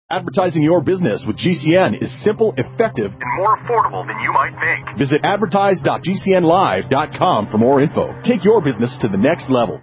Advertising your business with GCN is simple, effective, and more affordable than you might think. Visit advertise.gcnlive.com for more info. Take your business to the next level.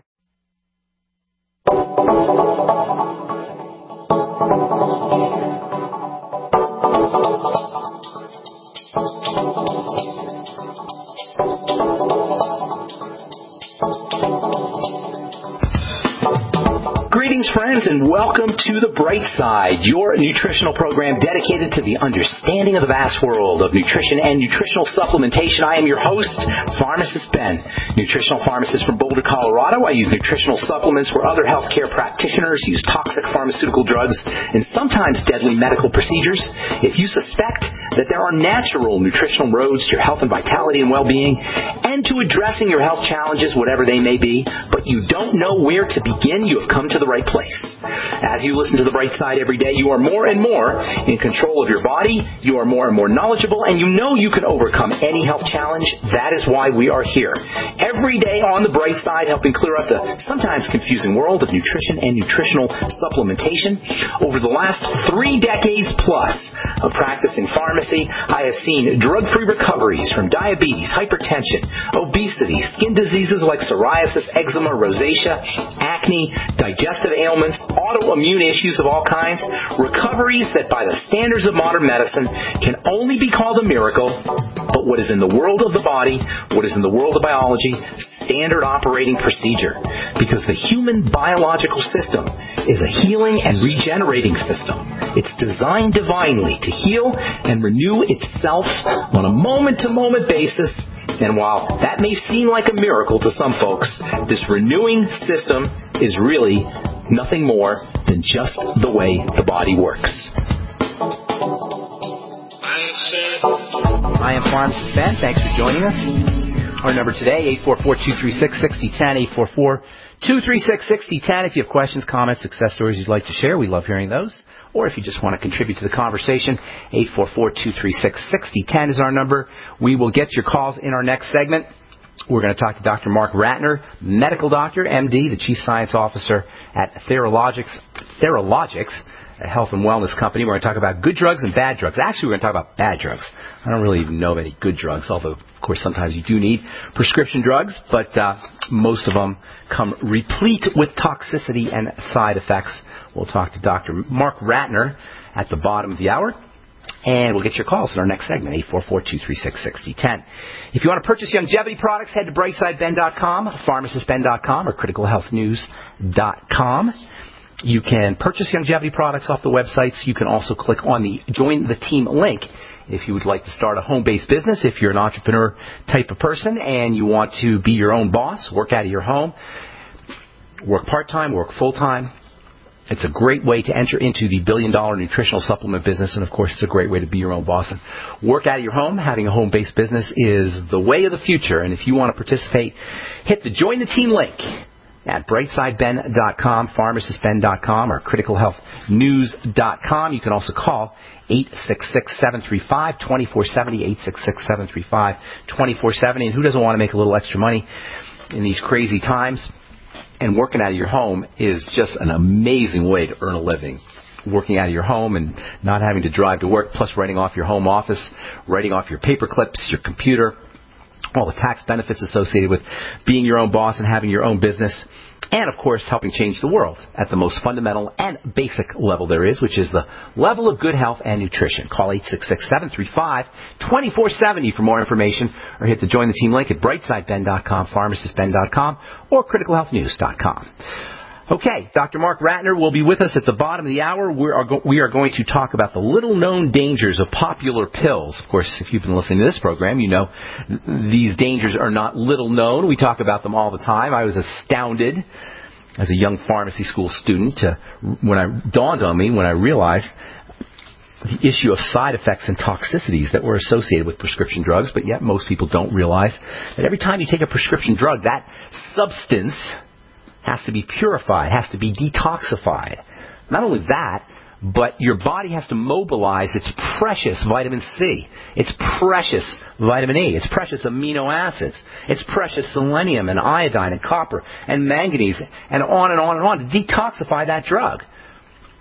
Greetings, friends, and welcome to The Bright Side, your nutritional program dedicated to the understanding of the vast world of nutrition and nutritional supplementation. I am your host, Pharmacist Ben, nutritional pharmacist from Boulder, Colorado. I use nutritional supplements where other healthcare practitioners use toxic pharmaceutical drugs and sometimes deadly medical procedures. If you suspect that there are natural nutritional roads to your health and vitality and well-being and to addressing your health challenges, whatever they may be, but you don't know where to begin, you have come to the right place. As you listen to The Bright Side every day, you are more and more in control of your body, you are more and more knowledgeable, and you know you can overcome any health challenge. That is why we are here. Every day on The Bright Side, helping clear up the sometimes confusing world of nutrition and nutritional supplementation. Over the last 3 decades plus of practicing pharmacy, I have seen drug-free recoveries from diabetes, hypertension, obesity, skin diseases like psoriasis, eczema, rosacea, acne, digestive ailments, autoimmune issues of all kinds, recoveries that by the standards of modern medicine can only be called a miracle, but what is in the world of the body, what is in the world of biology, standard operating procedure. Because the human biological system is a healing and regenerating system. It's designed divinely to heal and renew itself on a moment-to-moment basis. And while that may seem like a miracle to some folks, this renewing system is really nothing more than just the way the body works. I am Pharmacist Ben. Thanks for joining us. Our number today, 844-236-6010, 844-236-6010. If you have questions, comments, success stories you'd like to share, we love hearing those. Or if you just want to contribute to the conversation, 844-236-6010 is our number. We will get your calls in our next segment. We're going to talk to Dr. Mark Ratner, medical doctor, MD, the Chief Science Officer at Theralogics, a health and wellness company. We're going to talk about good drugs and bad drugs. Actually, we're going to talk about bad drugs. I don't really even know of any good drugs, although, of course, sometimes you do need prescription drugs, but most of them come replete with toxicity and side effects. We'll talk to Dr. Mark Ratner at the bottom of the hour. And we'll get your calls in our next segment, 844-236-6010. If you want to purchase longevity products, head to brightsideben.com, pharmacistben.com, or criticalhealthnews.com. You can purchase longevity products off the websites. You can also click on the Join the Team link if you would like to start a home-based business, if you're an entrepreneur type of person and you want to be your own boss, work out of your home, work part-time, work full-time. It's a great way to enter into the billion-dollar nutritional supplement business, and, of course, it's a great way to be your own boss and work out of your home. Having a home-based business is the way of the future, and if you want to participate, hit the Join the Team link at brightsideben.com, pharmacistben.com, or criticalhealthnews.com. You can also call 866-735-2470, 866-735-2470. And who doesn't want to make a little extra money in these crazy times? And working out of your home is just an amazing way to earn a living. Working out of your home and not having to drive to work, plus writing off your home office, writing off your paper clips, your computer, all the tax benefits associated with being your own boss and having your own business. And, of course, helping change the world at the most fundamental and basic level there is, which is the level of good health and nutrition. Call 866-735-2470 for more information, or hit the Join the Team link at brightsideben.com, pharmacistben.com, or criticalhealthnews.com. Okay, Dr. Mark Ratner will be with us at the bottom of the hour. We are going to talk about the little-known dangers of popular pills. Of course, if you've been listening to this program, you know these dangers are not little known. We talk about them all the time. I was astounded as a young pharmacy school student when it dawned on me when I realized the issue of side effects and toxicities that were associated with prescription drugs, but yet most people don't realize that every time you take a prescription drug, that substance has to be purified, has to be detoxified. Not only that, but your body has to mobilize its precious vitamin C, its precious vitamin E, its precious amino acids, its precious selenium and iodine and copper and manganese and on and on and on to detoxify that drug.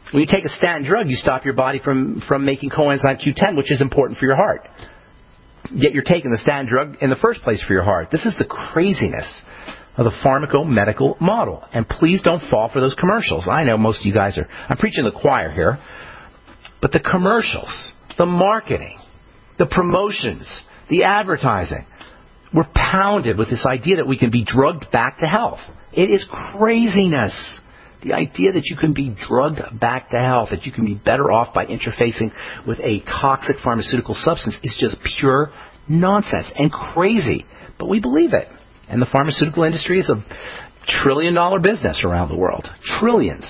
When you take a statin drug, you stop your body from making coenzyme Q10, which is important for your heart. Yet you're taking the statin drug in the first place for your heart. This is the craziness of the pharmaco-medical model. And please don't fall for those commercials. I know most of you guys I'm preaching to the choir here. But the commercials, the marketing, the promotions, the advertising, we're pounded with this idea that we can be drugged back to health. It is craziness. The idea that you can be drugged back to health, that you can be better off by interfacing with a toxic pharmaceutical substance is just pure nonsense and crazy. But we believe it. And the pharmaceutical industry is a $1 trillion business around the world. Trillions.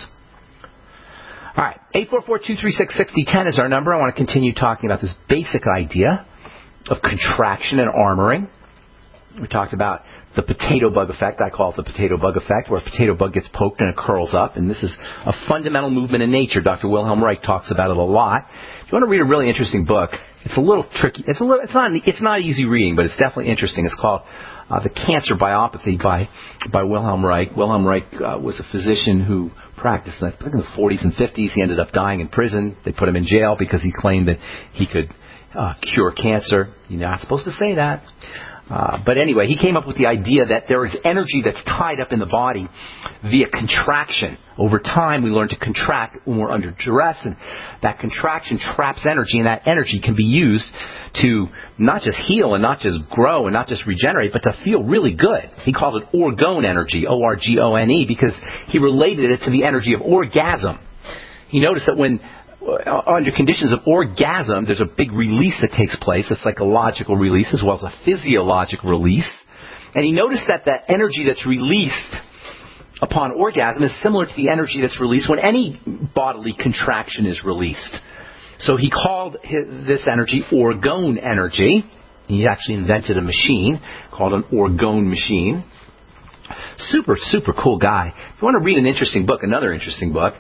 All right, 844-236-6010 is our number. I want to continue talking about this basic idea of contraction and armoring. We talked about the potato bug effect. I call it the potato bug effect, where a potato bug gets poked and it curls up. And this is a fundamental movement in nature. Dr. Wilhelm Reich talks about it a lot. If you want to read a really interesting book, it's a little tricky. It's not easy reading, but it's definitely interesting. It's called The Cancer Biopathy by Wilhelm Reich. Wilhelm Reich was a physician who practiced in the 40s and 50s. He ended up dying in prison. They put him in jail because he claimed that he could cure cancer. You're not supposed to say that. But anyway, he came up with the idea that there is energy that's tied up in the body via contraction. Over time, we learn to contract when we're under duress, and that contraction traps energy, and that energy can be used to not just heal and not just grow and not just regenerate, but to feel really good. He called it orgone energy, O-R-G-O-N-E, because he related it to the energy of orgasm. He noticed that when under conditions of orgasm, there's a big release that takes place, a psychological release as well as a physiological release. And he noticed that the energy that's released upon orgasm is similar to the energy that's released when any bodily contraction is released. So he called this energy orgone energy. He actually invented a machine called an orgone machine. Super, super cool guy. If you want to read an interesting book, another interesting book,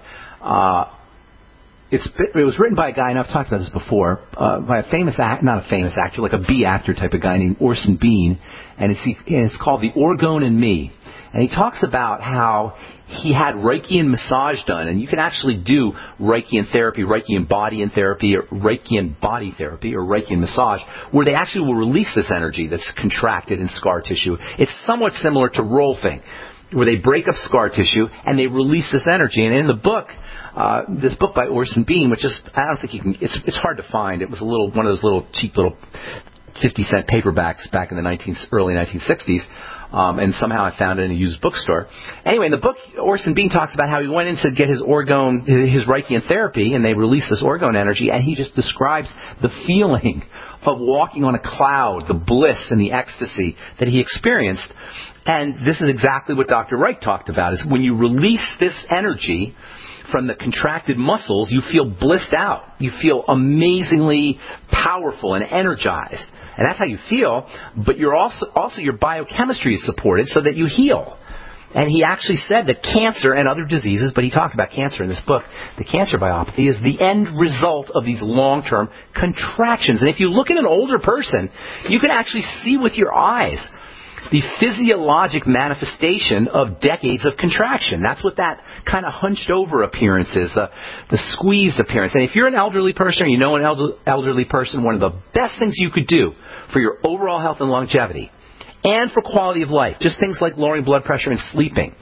it was written by a guy, and I've talked about this before, by a famous not a famous actor, like a B actor type of guy named Orson Bean, and it's called The Orgone in Me. And he talks about how he had Reiki and massage done, and you can actually do Reiki and therapy, Reiki and body and therapy, or Reiki and body therapy, or Reiki and massage, where they actually will release this energy that's contracted in scar tissue. It's somewhat similar to rolfing, where they break up scar tissue and they release this energy. And in the book, this book by Orson Bean, which is, I don't think you can, it's hard to find. It was one of those little cheap little 50-cent paperbacks back in the early 1960s. And somehow I found it in a used bookstore. Anyway, in the book, Orson Bean talks about how he went in to get his orgone, his Reiki and therapy, and they released this orgone energy, and he just describes the feeling of walking on a cloud, the bliss and the ecstasy that he experienced. And this is exactly what Dr. Reich talked about, is when you release this energy from the contracted muscles, you feel blissed out. You feel amazingly powerful and energized. And that's how you feel, but you're also your biochemistry is supported so that you heal. And he actually said that cancer and other diseases, but he talked about cancer in this book, the cancer biopathy is the end result of these long-term contractions. And if you look at an older person, you can actually see with your eyes the physiologic manifestation of decades of contraction. That's what that kind of hunched over appearance is, the squeezed appearance. And if you're an elderly person or you know an elderly person, one of the best things you could do for your overall health and longevity and for quality of life, just things like lowering blood pressure and sleeping,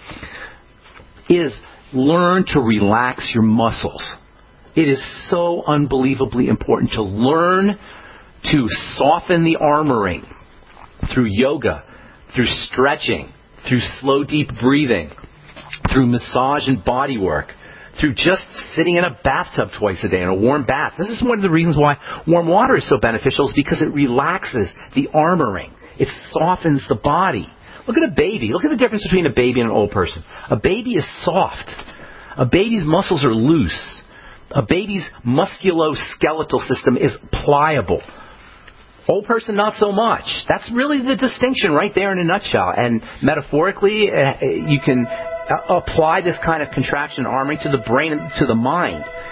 is learn to relax your muscles. It is so unbelievably important to learn to soften the armoring through yoga, through stretching, through slow, deep breathing, through massage and body work, through just sitting in a bathtub twice a day in a warm bath. This is one of the reasons why warm water is so beneficial, is because it relaxes the armoring. It softens the body. Look at a baby. Look at the difference between a baby and an old person. A baby is soft. A baby's muscles are loose. A baby's musculoskeletal system is pliable. Old person, not so much. That's really the distinction right there in a nutshell. And metaphorically, you can apply this kind of contraction and armoring to the brain and to the mind.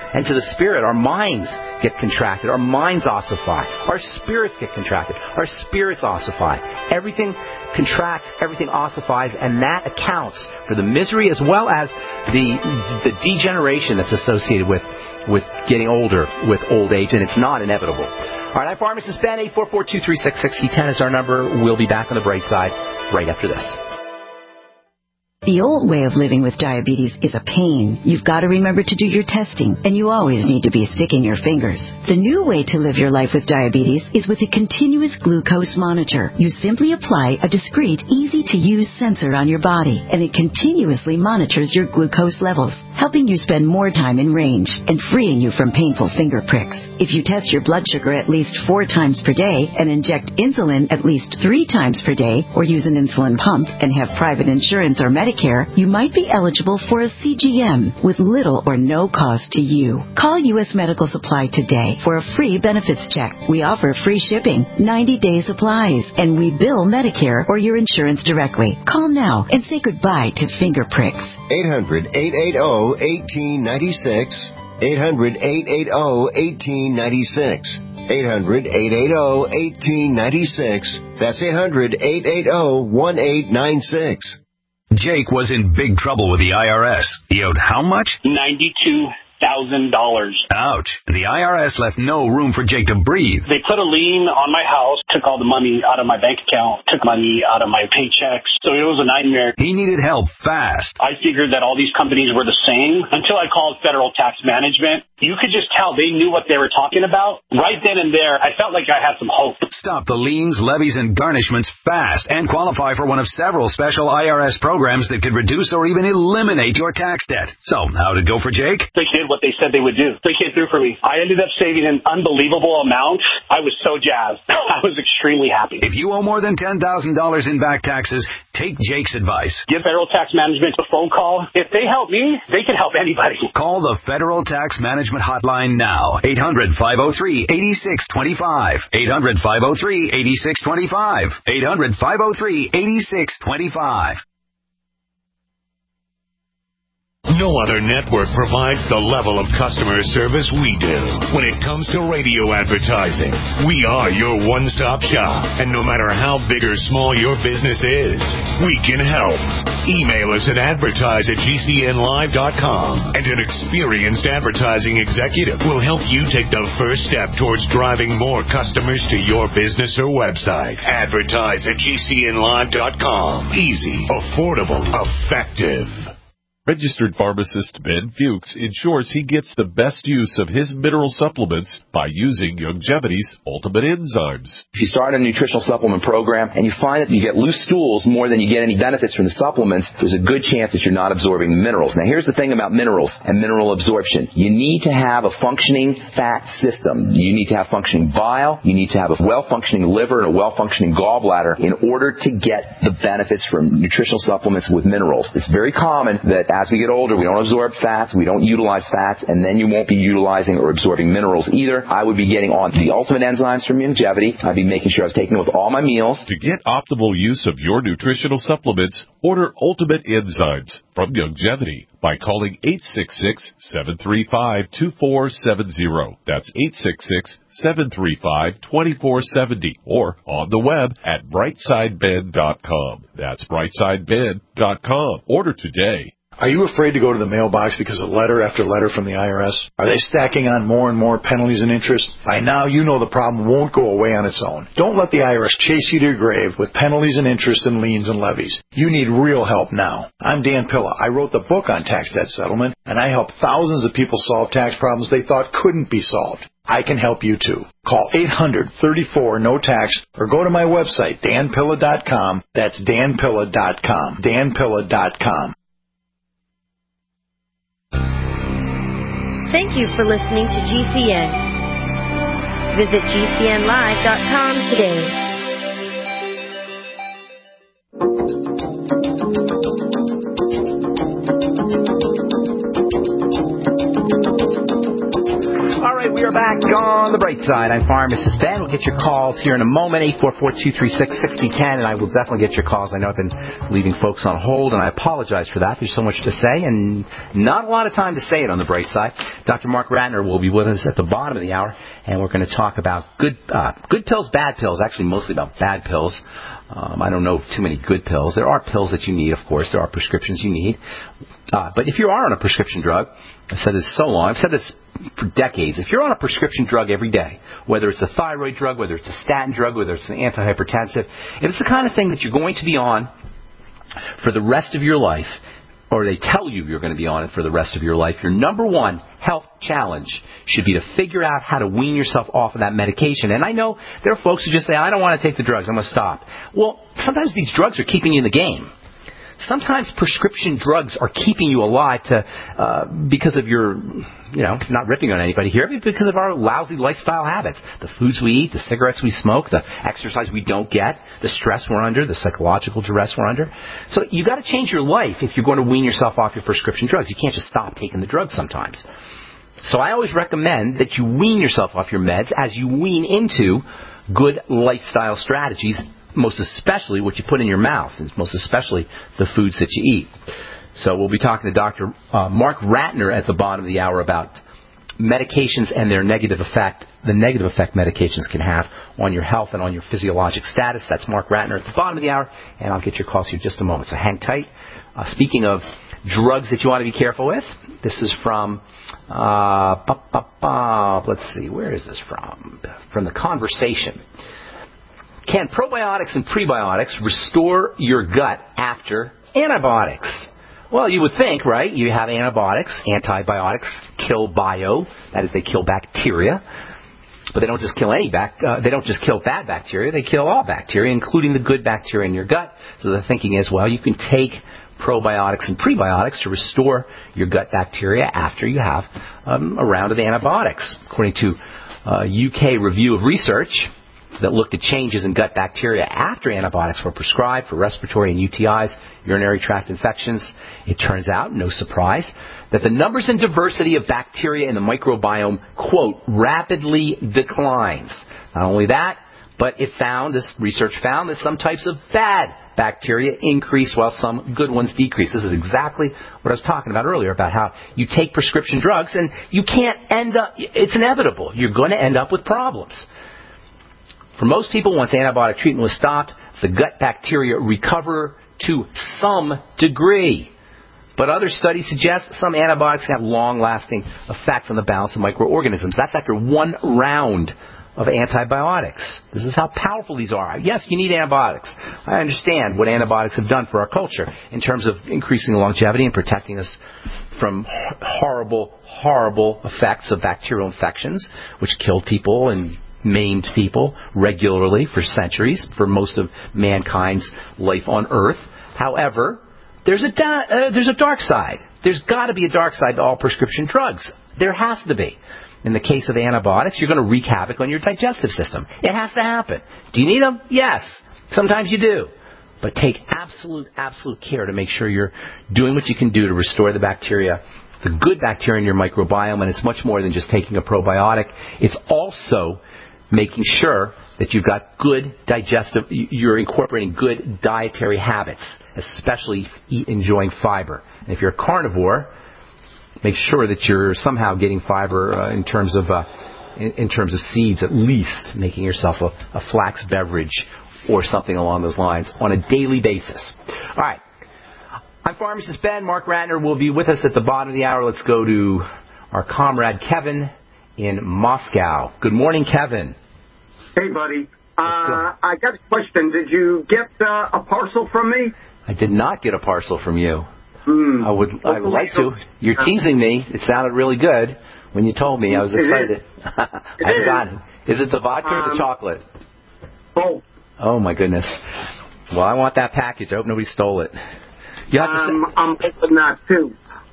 And to the spirit, our minds get contracted. Our minds ossify. Our spirits get contracted. Our spirits ossify. Everything contracts, everything ossifies, and that accounts for the misery as well as the degeneration that's associated with getting older, with old age, and it's not inevitable. All right, I'm Pharmacist Ben. 844-236-6010 is our number. We'll be back on the bright side right after this. The old way of living with diabetes is a pain. You've got to remember to do your testing, and you always need to be sticking your fingers. The new way to live your life with diabetes is with a continuous glucose monitor. You simply apply a discreet, easy-to-use sensor on your body, and it continuously monitors your glucose levels, helping you spend more time in range and freeing you from painful finger pricks. If you test your blood sugar at least 4 times per day and inject insulin at least 3 times per day, or use an insulin pump and have private insurance or Medicare, you might be eligible for a CGM with little or no cost to you. Call U.S. Medical Supply today for a free benefits check. We offer free shipping, 90-day supplies, and we bill Medicare or your insurance directly. Call now and say goodbye to finger pricks. 800-880-1896. 800-880-1896. 800-880-1896. That's 800-880-1896. Jake was in big trouble with the IRS. He owed how much? $92,000. Ouch. The IRS left no room for Jake to breathe. They put a lien on my house, took all the money out of my bank account, took money out of my paychecks. So it was a nightmare. He needed help fast. I figured that all these companies were the same until I called Federal Tax Management. You could just tell they knew what they were talking about. Right then and there, I felt like I had some hope. Stop the liens, levies, and garnishments fast and qualify for one of several special IRS programs that could reduce or even eliminate your tax debt. So, how did it go for Jake? They did what they said they would do. They came through for me. I ended up saving an unbelievable amount. I was so jazzed. I was extremely happy. If you owe more than $10,000 in back taxes, take Jake's advice. Give Federal Tax Management a phone call. If they help me, they can help anybody. Call the Federal Tax Management hotline now. 800-503-8625. 800-503-8625. 800-503-8625. No other network provides the level of customer service we do. When it comes to radio advertising, we are your one-stop shop. And no matter how big or small your business is, we can help. Email us at advertise@gcnlive.com, and an experienced advertising executive will help you take the first step towards driving more customers to your business or website. Advertise@gcnlive.com. Easy, affordable, effective. Registered pharmacist Ben Fuchs ensures he gets the best use of his mineral supplements by using Youngevity's Ultimate Enzymes. If you start a nutritional supplement program and you find that you get loose stools more than you get any benefits from the supplements, there's a good chance that you're not absorbing the minerals. Now, here's the thing about minerals and mineral absorption. You need to have a functioning fat system. You need to have functioning bile. You need to have a well-functioning liver and a well-functioning gallbladder in order to get the benefits from nutritional supplements with minerals. It's very common that as we get older, we don't absorb fats, we don't utilize fats, and then you won't be utilizing or absorbing minerals either. I would be getting on the Ultimate Enzymes from Youngevity. I'd be making sure I was taking it with all my meals. To get optimal use of your nutritional supplements, order Ultimate Enzymes from Youngevity by calling 866-735-2470. That's 866-735-2470. Or on the web at brightsideben.com. That's brightsideben.com. Order today. Are you afraid to go to the mailbox because of letter after letter from the IRS? Are they stacking on more and more penalties and interest? By now, you know the problem won't go away on its own. Don't let the IRS chase you to your grave with penalties and interest and liens and levies. You need real help now. I'm Dan Pilla. I wrote the book on tax debt settlement, and I help thousands of people solve tax problems they thought couldn't be solved. I can help you too. Call 800-34-NO-TAX or go to my website, danpilla.com. That's danpilla.com. danpilla.com. Thank you for listening to GCN. Visit GCNlive.com today. All right, right, we are back on the bright side. I'm Pharmacist Ben. We'll get your calls here in a moment, 844-236-6010, and I will definitely get your calls. I know I've been leaving folks on hold, and I apologize for that. There's so much to say, and not a lot of time to say it on the bright side. Dr. Mark Ratner will be with us at the bottom of the hour, and we're going to talk about good pills, bad pills, actually mostly about bad pills. I don't know too many good pills. There are pills that you need, of course. There are prescriptions you need. But if you are on a prescription drug, I've said this so long, I've said this for decades, if you're on a prescription drug every day, whether it's a thyroid drug, whether it's a statin drug, whether it's an antihypertensive, if it's the kind of thing that you're going to be on for the rest of your life, or they tell you you're going to be on it for the rest of your life, your number one health challenge should be to figure out how to wean yourself off of that medication. And I know there are folks who just say, I don't want to take the drugs, I'm going to stop. Well, sometimes these drugs are keeping you in the game. Sometimes prescription drugs are keeping you alive because of your, not ripping on anybody here, but because of our lousy lifestyle habits. The foods we eat, the cigarettes we smoke, the exercise we don't get, the stress we're under, the psychological duress we're under. So you got to change your life if you're going to wean yourself off your prescription drugs. You can't just stop taking the drugs sometimes. So I always recommend that you wean yourself off your meds as you wean into good lifestyle strategies, most especially what you put in your mouth, and most especially the foods that you eat. So we'll be talking to Dr. Mark Ratner at the bottom of the hour about medications and their negative effect, the negative effect medications can have on your health and on your physiologic status. That's Mark Ratner at the bottom of the hour, and I'll get your calls here in just a moment. So hang tight. Speaking of drugs that you want to be careful with, this is from, let's see, where is this from? From The Conversation. Can probiotics and prebiotics restore your gut after antibiotics? Well, you would think, right? You have antibiotics. Antibiotics kill bio, that is, they kill bacteria. But they don't just kill they don't just kill bad bacteria. They kill all bacteria, including the good bacteria in your gut. So the thinking is, well, you can take probiotics and prebiotics to restore your gut bacteria after you have a round of antibiotics. According to a UK review of research that looked at changes in gut bacteria after antibiotics were prescribed for respiratory and UTIs, urinary tract infections, it turns out, no surprise, that the numbers and diversity of bacteria in the microbiome, quote, rapidly declines. Not only that, but this research found that some types of bad bacteria increase while some good ones decrease. This is exactly what I was talking about earlier, about how you take prescription drugs and you can't it's inevitable. You're going to end up with problems. For most people, once antibiotic treatment was stopped, the gut bacteria recover to some degree. But other studies suggest some antibiotics have long-lasting effects on the balance of microorganisms. That's after one round of antibiotics. This is how powerful these are. Yes, you need antibiotics. I understand what antibiotics have done for our culture in terms of increasing longevity and protecting us from horrible, horrible effects of bacterial infections, which killed people and maimed people regularly for centuries, for most of mankind's life on Earth. However, there's a dark side. There's got to be a dark side to all prescription drugs. There has to be. In the case of antibiotics, you're going to wreak havoc on your digestive system. It has to happen. Do you need them? Yes. Sometimes you do. But take absolute care to make sure you're doing what you can do to restore the bacteria, the good bacteria in your microbiome. And it's much more than just taking a probiotic. It's also making sure that you've got good you're incorporating good dietary habits, especially enjoying fiber. And if you're a carnivore, make sure that you're somehow getting fiber in terms of seeds, at least making yourself a flax beverage or something along those lines on a daily basis. All right. I'm Pharmacist Ben. Mark Ratner will be with us at the bottom of the hour. Let's go to our comrade Kevin in Moscow. Good morning, Kevin. Hey, buddy. I got a question. Did you get a parcel from me? I did not get a parcel from you. I would like to. You're teasing me. It sounded really good when you told me. I was excited. I haven't gotten it. Is it the vodka or the chocolate? Both. Oh, my goodness. Well, I want that package. I hope nobody stole it. You have to I'm hoping not, too.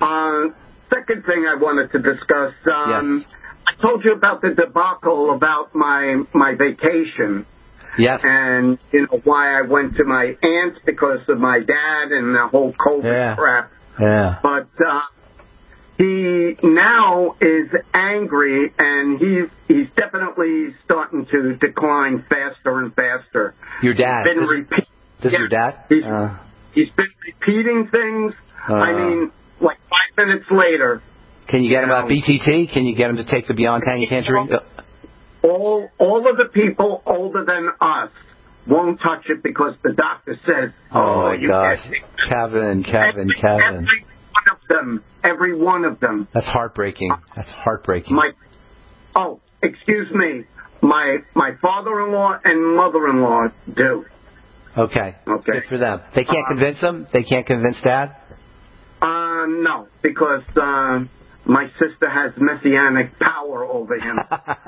Second thing I wanted to discuss. Yes. I told you about the debacle about my vacation. Yes. And, why I went to my aunt's because of my dad and the whole COVID crap. Yeah. But he now is angry, and he's definitely starting to decline faster and faster. Your dad? This is your dad? He's been repeating things. I mean, like 5 minutes later. Can you get him about BTT? Can you get him to take the Beyond Tangerine? All of the people older than us won't touch it because the doctor says, oh my gosh. Kevin. Every one of them. That's heartbreaking. Excuse me. My father-in-law and mother-in-law do. Okay. Good for them. They can't convince him? They can't convince Dad? No, because my sister has messianic power over him.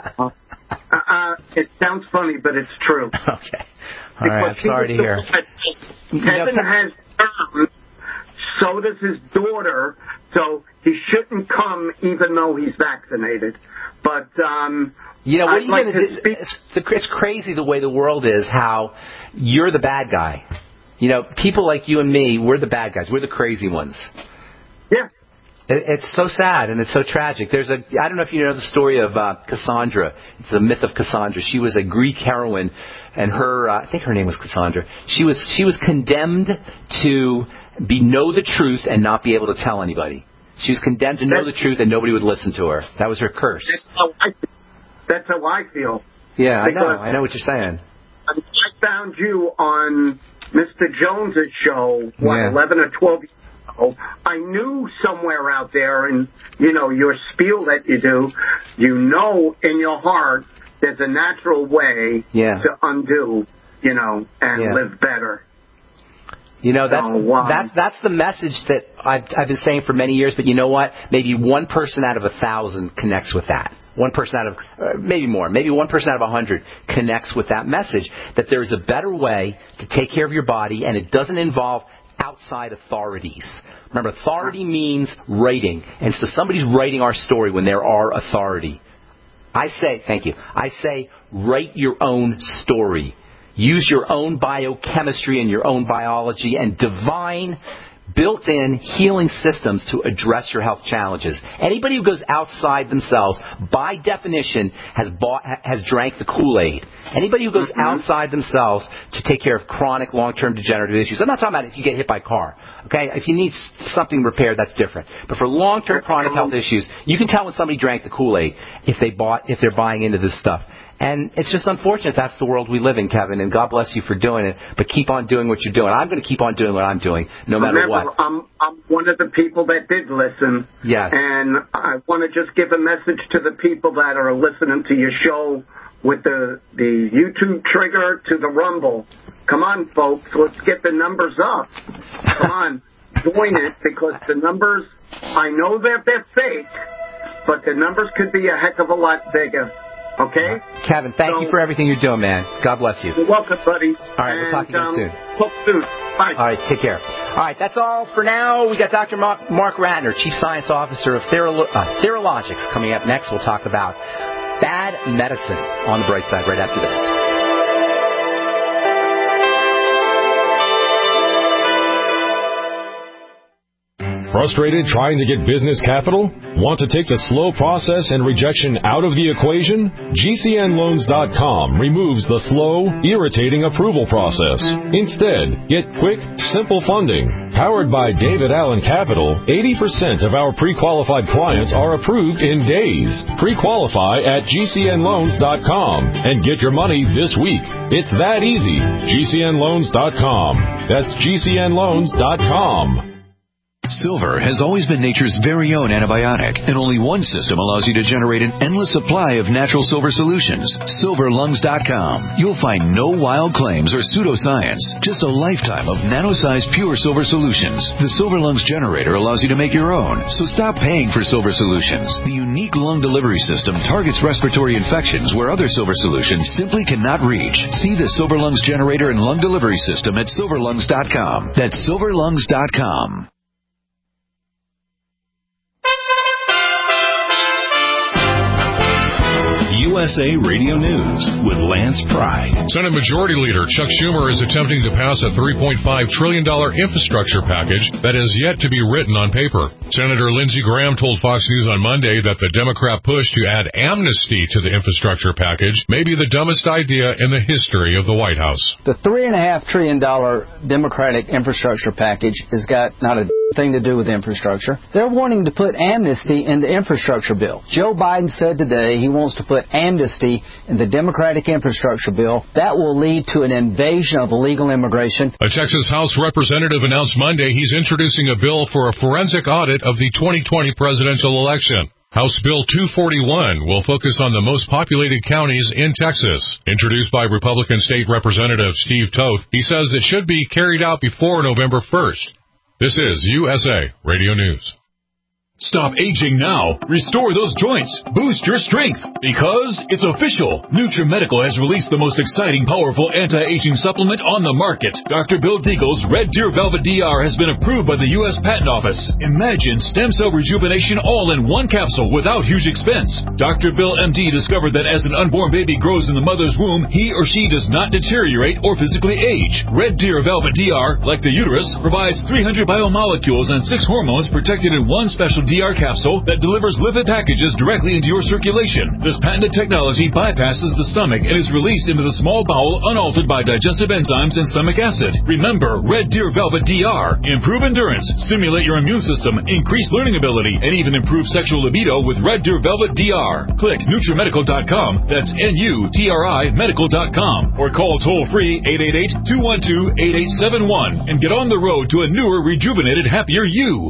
It sounds funny, but it's true. Okay. All right. I'm sorry to hear. Kevin has terms, so does his daughter, so he shouldn't come even though he's vaccinated. But, what are you going to do? It's crazy the way the world is, how you're the bad guy. People like you and me, we're the bad guys. We're the crazy ones. Yeah. It's so sad and it's so tragic. I don't know if you know the story of Cassandra. It's the myth of Cassandra. She was a Greek heroine, and I think her name was Cassandra. She was condemned to know the truth and not be able to tell anybody. She was condemned to know the truth and nobody would listen to her. That was her curse. That's how I feel. Yeah, I know what you're saying. I found you on Mr. Jones's show, 11 or 12 years ago. I knew somewhere out there, and, your spiel that you do, in your heart there's a natural way to undo, and live better. That's the message that I've been saying for many years, but you know what? Maybe 1 person out of 1,000 connects with that. 1 person out of, maybe more, maybe 1 person out of 100 connects with that message, that there's a better way to take care of your body, and it doesn't involve outside authorities. Remember, authority means writing, and so somebody's writing our story when there are authority. I say, write your own story. Use your own biochemistry and your own biology and divine built-in healing systems to address your health challenges. Anybody who goes outside themselves, by definition, has drank the Kool-Aid. Anybody who goes outside themselves to take care of chronic, long-term degenerative issues. I'm not talking about if you get hit by a car. Okay, if you need something repaired, that's different. But for long-term chronic health issues, you can tell when somebody drank the Kool-Aid if they're buying into this stuff. And it's just unfortunate that's the world we live in, Kevin, and God bless you for doing it. But keep on doing what you're doing. I'm going to keep on doing what I'm doing, no matter what. I'm one of the people that did listen. Yes. And I want to just give a message to the people that are listening to your show with the YouTube trigger to the Rumble. Come on, folks. Let's get the numbers up. Come on. Join it, because the numbers, I know that they're fake, but the numbers could be a heck of a lot bigger. Okay? Kevin, thank you for everything you're doing, man. God bless you. You're welcome, buddy. All right, we'll talk again soon. Talk soon. Bye. All right, take care. All right, that's all for now. We got Dr. Mark Ratner, Chief Science Officer of Theralogics. Coming up next, we'll talk about bad medicine on the bright side right after this. Frustrated trying to get business capital? Want to take the slow process and rejection out of the equation? GCNloans.com removes the slow, irritating approval process. Instead, get quick, simple funding. Powered by David Allen Capital, 80% of our pre-qualified clients are approved in days. Pre-qualify at GCNloans.com and get your money this week. It's that easy. GCNloans.com. That's GCNloans.com. Silver has always been nature's very own antibiotic, and only one system allows you to generate an endless supply of natural silver solutions. SilverLungs.com. You'll find no wild claims or pseudoscience, just a lifetime of nano-sized pure silver solutions. The Silver Lungs generator allows you to make your own, so stop paying for silver solutions. The unique lung delivery system targets respiratory infections where other silver solutions simply cannot reach. See the Silver Lungs generator and lung delivery system at SilverLungs.com. That's SilverLungs.com. USA Radio News with Lance Pride. Senate Majority Leader Chuck Schumer is attempting to pass a $3.5 trillion infrastructure package that has yet to be written on paper. Senator Lindsey Graham told Fox News on Monday that the Democrat push to add amnesty to the infrastructure package may be the dumbest idea in the history of the White House. The $3.5 trillion Democratic infrastructure package has got not a thing to do with infrastructure. They're wanting to put amnesty in the infrastructure bill. Joe Biden said today he wants to put amnesty in the Democratic infrastructure bill. That will lead to an invasion of illegal immigration. A Texas House representative announced Monday he's introducing a bill for a forensic audit of the 2020 presidential election. House Bill 241 will focus on the most populated counties in Texas. Introduced by Republican State Representative Steve Toth, he says it should be carried out before November 1st. This is USA Radio News. Stop aging now. Restore those joints. Boost your strength. Because it's official. NutriMedical has released the most exciting, powerful anti-aging supplement on the market. Dr. Bill Deagle's Red Deer Velvet DR has been approved by the U.S. Patent Office. Imagine stem cell rejuvenation all in one capsule without huge expense. Dr. Bill MD discovered that as an unborn baby grows in the mother's womb, he or she does not deteriorate or physically age. Red Deer Velvet DR, like the uterus, provides 300 biomolecules and 6 hormones protected in one special DR capsule that delivers lipid packages directly into your circulation. This patented technology bypasses the stomach and is released into the small bowel unaltered by digestive enzymes and stomach acid. Remember, Red Deer Velvet DR. Improve endurance, stimulate your immune system, increase learning ability, and even improve sexual libido with Red Deer Velvet DR. Click NutriMedical.com, that's NUTRI Medical.com, or call toll-free 888-212-8871 and get on the road to a newer, rejuvenated, happier you.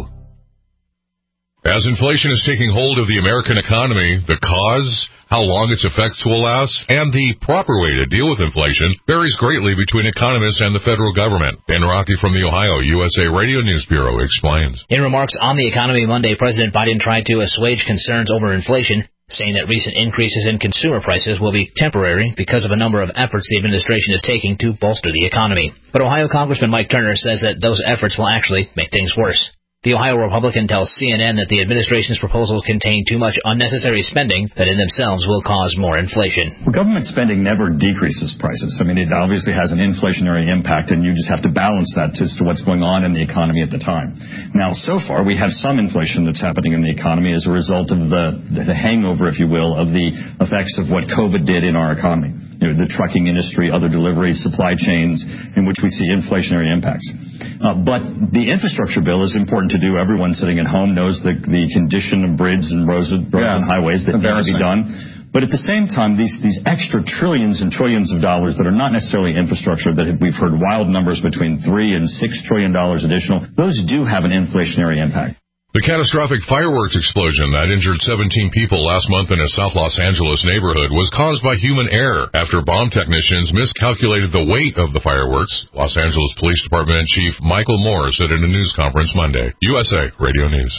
As inflation is taking hold of the American economy, the cause, how long its effects will last, and the proper way to deal with inflation varies greatly between economists and the federal government. Dan Rocky from the Ohio USA Radio News Bureau explains. In remarks on the economy Monday, President Biden tried to assuage concerns over inflation, saying that recent increases in consumer prices will be temporary because of a number of efforts the administration is taking to bolster the economy. But Ohio Congressman Mike Turner says that those efforts will actually make things worse. The Ohio Republican tells CNN that the administration's proposals contain too much unnecessary spending that in themselves will cause more inflation. Well, government spending never decreases prices. I mean, it obviously has an inflationary impact, and you just have to balance that as to what's going on in the economy at the time. Now, so far, we have some inflation that's happening in the economy as a result of the hangover, if you will, of the effects of what COVID did in our economy. You know, the trucking industry, other deliveries, supply chains, in which we see inflationary impacts. But the infrastructure bill is important to do. Everyone sitting at home knows the condition of bridges and roads and highways that need to be done. But at the same time, these extra trillions and trillions of dollars that are not necessarily infrastructure, that we've heard wild numbers between $3 and $6 trillion additional, those do have an inflationary impact. The catastrophic fireworks explosion that injured 17 people last month in a South Los Angeles neighborhood was caused by human error after bomb technicians miscalculated the weight of the fireworks. Los Angeles Police Department Chief Michael Moore said in a news conference Monday. USA Radio News.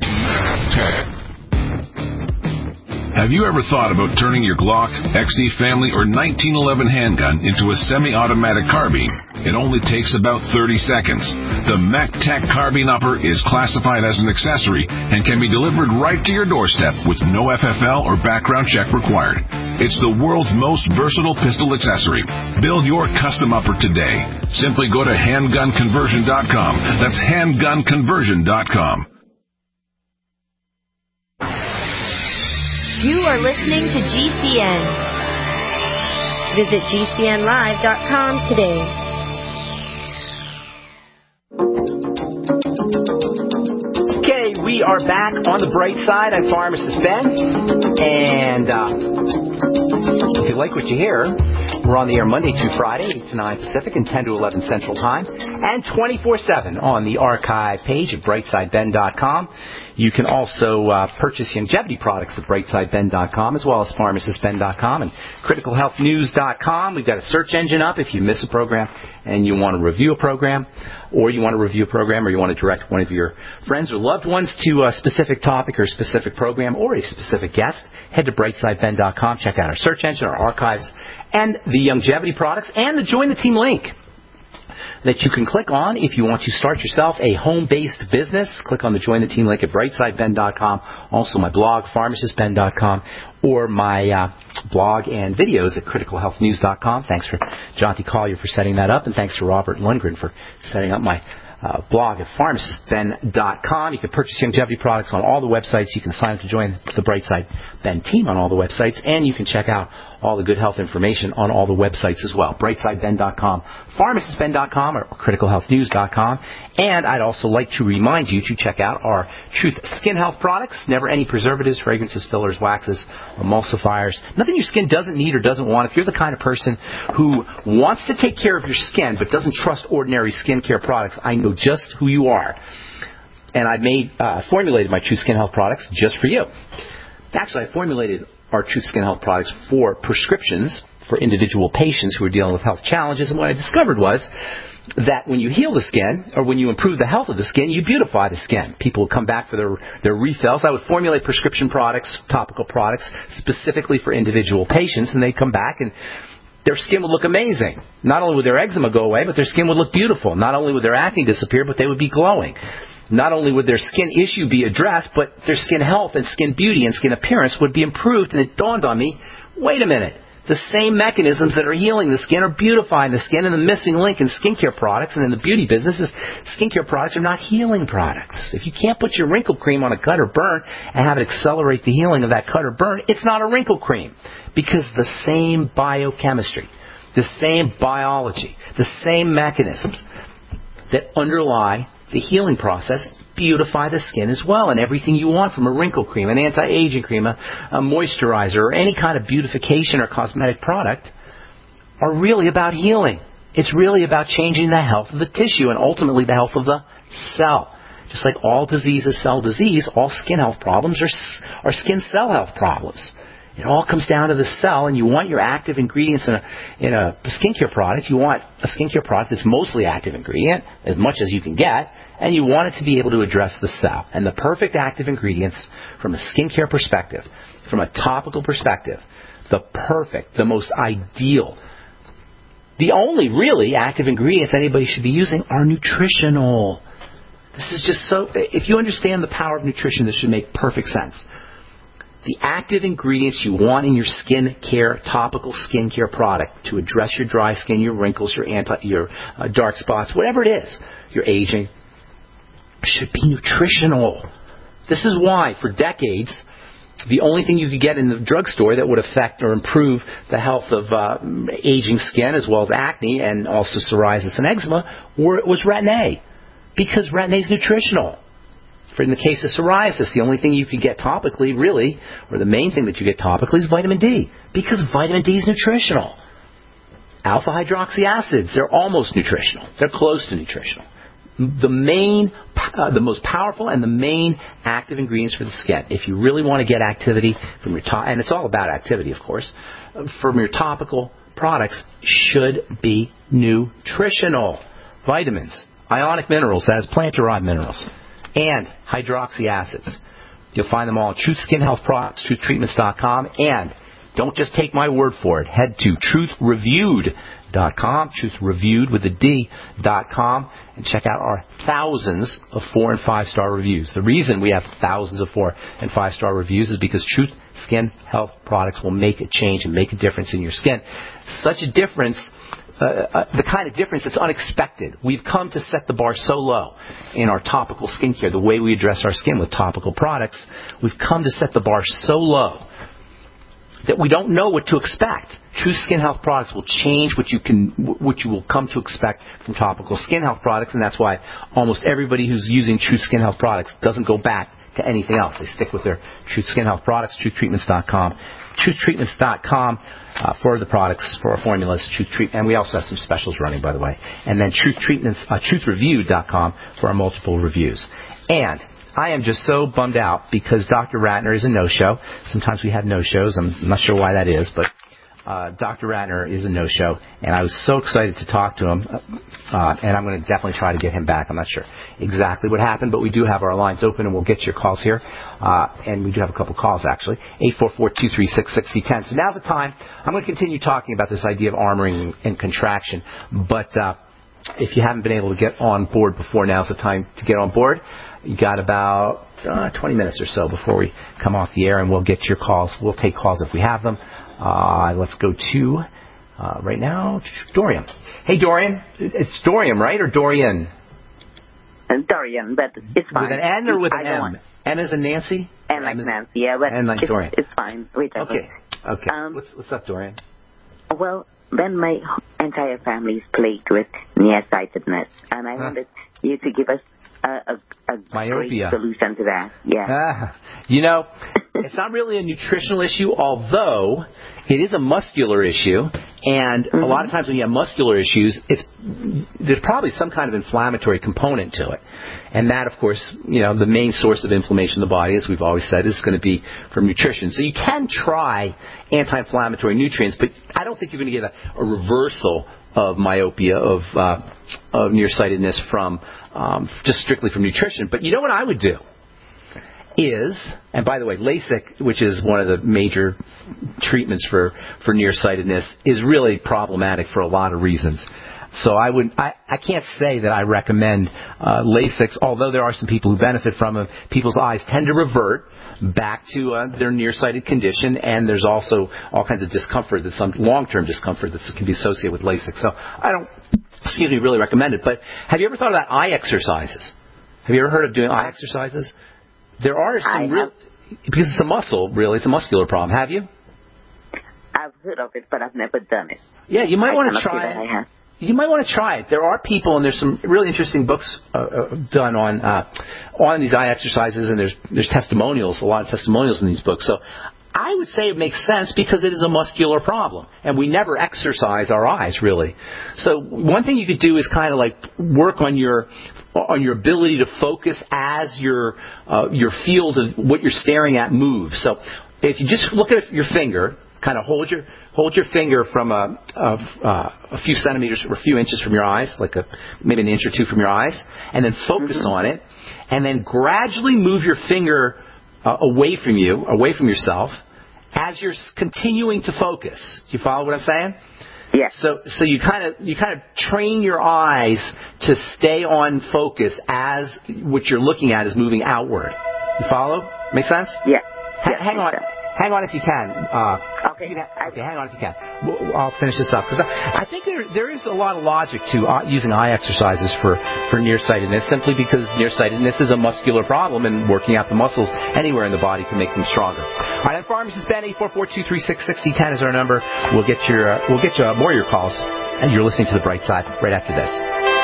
Have you ever thought about turning your Glock, XD Family, or 1911 handgun into a semi-automatic carbine? It only takes about 30 seconds. The MacTac Carbine Upper is classified as an accessory and can be delivered right to your doorstep with no FFL or background check required. It's the world's most versatile pistol accessory. Build your custom upper today. Simply go to handgunconversion.com. That's handgunconversion.com. You are listening to GCN. Visit GCNlive.com today. Okay, we are back on the bright side. I'm Pharmacist Ben. And if you like what you hear, we're on the air Monday to Friday, 8 to 9 Pacific and 10 to 11 Central Time, and 24/7 on the archive page at brightsideben.com. You can also purchase longevity products at brightsideben.com, as well as pharmacistben.com and criticalhealthnews.com. We've got a search engine up if you miss a program and you want to review a program, or you want to direct one of your friends or loved ones to a specific topic or a specific program or a specific guest. Head to brightsideben.com, check out our search engine, our archives, and the longevity products, and the Join the Team link that you can click on if you want to start yourself a home-based business. Click on the Join the Team link at brightsideben.com. Also my blog, pharmacistben.com, or my blog and videos at criticalhealthnews.com. Thanks for Jonty Collier for setting that up, and thanks to Robert Lundgren for setting up my blog at pharmacistben.com. You can purchase longevity products on all the websites. You can sign up to join the Brightside Ben team on all the websites, and you can check out all the good health information on all the websites as well. Brightsideben.com, pharmacistben.com, or criticalhealthnews.com. And I'd also like to remind you to check out our Truth Skin Health products. Never any preservatives, fragrances, fillers, waxes, emulsifiers. Nothing your skin doesn't need or doesn't want. If you're the kind of person who wants to take care of your skin but doesn't trust ordinary skincare products, I know just who you are. And I formulated my Truth Skin Health products just for you. Actually, I formulated our Truth Skin Health products for prescriptions for individual patients who are dealing with health challenges. And what I discovered was that when you heal the skin, or when you improve the health of the skin, you beautify the skin. People would come back for their refills. I would formulate prescription products, topical products, specifically for individual patients, and they'd come back and their skin would look amazing. Not only would their eczema go away, but their skin would look beautiful. Not only would their acne disappear, but they would be glowing. Not only would their skin issue be addressed, but their skin health and skin beauty and skin appearance would be improved. And it dawned on me, wait a minute, the same mechanisms that are healing the skin are beautifying the skin, and the missing link in skincare products and in the beauty business is skincare products are not healing products. If you can't put your wrinkle cream on a cut or burn and have it accelerate the healing of that cut or burn, it's not a wrinkle cream, because the same biochemistry, the same biology, the same mechanisms that underlie the healing process beautify the skin as well. And everything you want from a wrinkle cream, an anti-aging cream, a moisturizer, or any kind of beautification or cosmetic product are really about healing. It's really about changing the health of the tissue and ultimately the health of the cell. Just like all disease is cell disease, all skin health problems are skin cell health problems. It all comes down to the cell, and you want your active ingredients in a skincare product. You want a skincare product that's mostly active ingredient, as much as you can get, and you want it to be able to address the cell. And the perfect active ingredients from a skincare perspective, from a topical perspective, the most ideal, the only really active ingredients anybody should be using are nutritional. This is just so, if you understand the power of nutrition, this should make perfect sense. The active ingredients you want in your topical skincare product to address your dry skin, your wrinkles, your dark spots, whatever it is, your aging, should be nutritional. This is why, for decades, the only thing you could get in the drugstore that would affect or improve the health of aging skin, as well as acne and also psoriasis and eczema, was Retin-A, because Retin-A is nutritional. In the case of psoriasis, the only thing you can get topically, really, or the main thing that you get topically, is vitamin D, because vitamin D is nutritional. Alpha hydroxy acids, they're almost nutritional. They're close to nutritional. The most powerful and the main active ingredients for the skin, if you really want to get activity from your and it's all about activity, of course, from your topical products, should be nutritional. Vitamins, ionic minerals, that is plant-derived minerals, and hydroxy acids. You'll find them all at Truth Skin Health Products, TruthTreatments.com, and don't just take my word for it. Head to TruthReviewed.com, TruthReviewed with a D.com, and check out our thousands of 4- and 5-star reviews. The reason we have thousands of 4- and 5-star reviews is because Truth Skin Health products will make a change and make a difference in your skin. Such a difference, the kind of difference that's unexpected. We've come to set the bar so low in our topical skincare, the way we address our skin with topical products. We've come to set the bar so low that we don't know what to expect. True Skin Health products will change what you will come to expect from topical skin health products, and that's why almost everybody who's using True Skin Health products doesn't go back to anything else. They stick with their True Skin Health products, TruthTreatments.com, TruthTreatments.com for the products, for our formulas, and we also have some specials running, by the way, and then TruthReviewed.com for our multiple reviews. And I am just so bummed out because Dr. Ratner is a no-show. Sometimes we have no-shows. I'm not sure why that is, but Dr. Ratner is a no-show, and I was so excited to talk to him, and I'm going to definitely try to get him back. I'm not sure exactly what happened, but we do have our lines open, and we'll get your calls here, and we do have a couple calls, actually, 844-236-6010. So now's the time. I'm going to continue talking about this idea of armoring and contraction, but if you haven't been able to get on board before, now's the time to get on board. You got about 20 minutes or so before we come off the air, and we'll get your calls. We'll take calls if we have them. Let's go to, right now, Dorian. Hey, Dorian. It's Dorian, right, or Dorian? Dorian, but it's fine. With an N or with an M? N as in Nancy? N like Nancy, yeah, but N like Dorian. It's fine. Whichever. Okay. What's up, Dorian? Well, then my entire family is plagued with nearsightedness, and I wanted you to give us a myopia great solution to that. Yeah. It's not really a nutritional issue, although it is a muscular issue. And a lot of times when you have muscular issues, there's probably some kind of inflammatory component to it. And that, of course, the main source of inflammation in the body, as we've always said, is going to be from nutrition. So you can try anti-inflammatory nutrients, but I don't think you're going to get a reversal of myopia, of nearsightedness from just strictly from nutrition. But you know what I would do is, and by the way, LASIK, which is one of the major treatments for nearsightedness, is really problematic for a lot of reasons. So I can't say that I recommend LASIK, although there are some people who benefit from it. People's eyes tend to revert back to their nearsighted condition, and there's also all kinds of discomfort, some long-term discomfort that can be associated with LASIK. So I don't, really recommend it. But have you ever thought about eye exercises? Have you ever heard of doing eye exercises? There are some because it's a muscle, really. It's a muscular problem. Have you? I've heard of it, but I've never done it. Yeah, you might want to try it. You might want to try it. There are people, and there's some really interesting books done on these eye exercises, and there's testimonials, a lot of testimonials in these books. So I would say it makes sense because it is a muscular problem, and we never exercise our eyes, really. So one thing you could do is kind of like work on your ability to focus as your field of what you're staring at moves. So if you just look at your finger, kind of hold your finger from a few centimeters or a few inches from your eyes, like maybe an inch or two from your eyes, and then focus on it, and then gradually move your finger away from yourself, as you're continuing to focus. Do you follow what I'm saying? Yeah. So you kind of train your eyes to stay on focus as what you're looking at is moving outward. You follow? Make sense? Yeah. Hang on. Hang on if you can. Okay. Hang on if you can. I'll finish this up because I think there is a lot of logic to using eye exercises for nearsightedness, simply because nearsightedness is a muscular problem, and working out the muscles anywhere in the body can make them stronger. All right, I'm Pharmacist Ben. 844-236-6010 is our number. We'll get you more of your calls, and you're listening to The Bright Side right after this.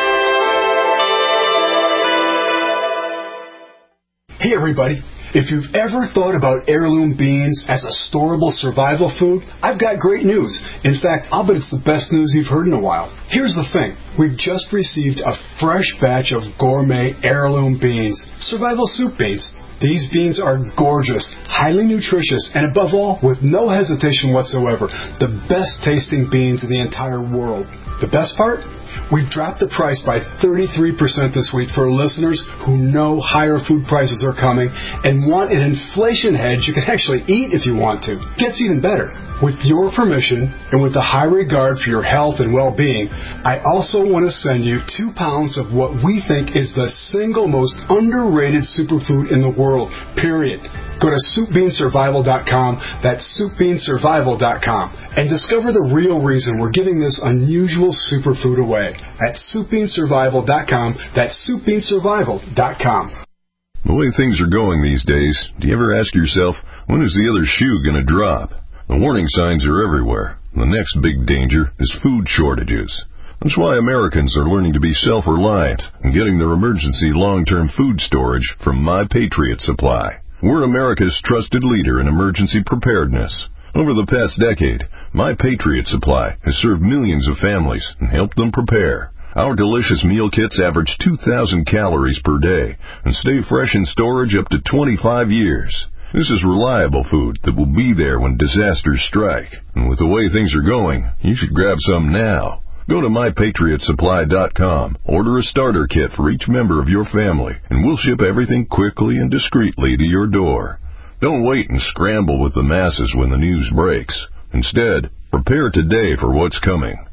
Hey everybody, if you've ever thought about heirloom beans as a storable survival food, I've got great news. In fact, I'll bet it's the best news you've heard in a while. Here's the thing. We've just received a fresh batch of gourmet heirloom beans, survival soup beans. These beans are gorgeous, highly nutritious, and above all, with no hesitation whatsoever, the best tasting beans in the entire world. The best part? We've dropped the price by 33% this week for listeners who know higher food prices are coming and want an inflation hedge you can actually eat if you want to. Gets even better. With your permission and with the high regard for your health and well-being, I also want to send you 2 pounds of what we think is the single most underrated superfood in the world, period. Go to SoupBeanSurvival.com, that's SoupBeanSurvival.com, and discover the real reason we're giving this unusual superfood away at SoupBeanSurvival.com, that's SoupBeanSurvival.com. The way things are going these days, do you ever ask yourself, when is the other shoe going to drop? The warning signs are everywhere. The next big danger is food shortages. That's why Americans are learning to be self-reliant and getting their emergency long-term food storage from My Patriot Supply. We're America's trusted leader in emergency preparedness. Over the past decade, My Patriot Supply has served millions of families and helped them prepare. Our delicious meal kits average 2,000 calories per day and stay fresh in storage up to 25 years. This is reliable food that will be there when disasters strike. And with the way things are going, you should grab some now. Go to MyPatriotSupply.com, order a starter kit for each member of your family, and we'll ship everything quickly and discreetly to your door. Don't wait and scramble with the masses when the news breaks. Instead, prepare today for what's coming.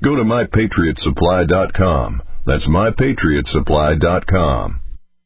Go to MyPatriotSupply.com. That's MyPatriotSupply.com.